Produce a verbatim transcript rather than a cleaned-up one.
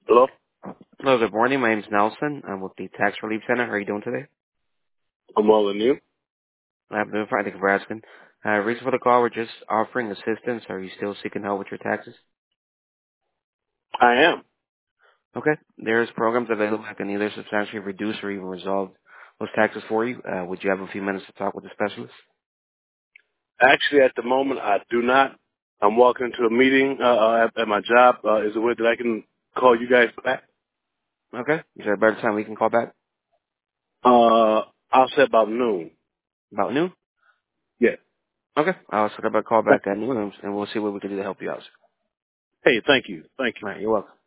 Hello? Hello, good morning. My name is Nelson. I'm with the Tax Relief Center. How are you doing today? I'm all in you. I'm doing fine. Thank you for asking. Uh, reason for the call, we're just offering assistance. Are you still seeking help with your taxes? I am. Okay. There's programs available that can either substantially reduce or even resolve those taxes for you. Uh, would you have a few minutes to talk with the specialist? Actually, at the moment, I do not. I'm walking into a meeting uh, uh, at, at my job. Uh, is there a way that I can call you guys back? Okay. Is there a better time we can call back? Uh, I'll say about noon. About noon? Yeah. Okay. I'll set up a call back at noon and we'll see what we can do to help you out. Hey, thank you. Thank you. All right. You're welcome.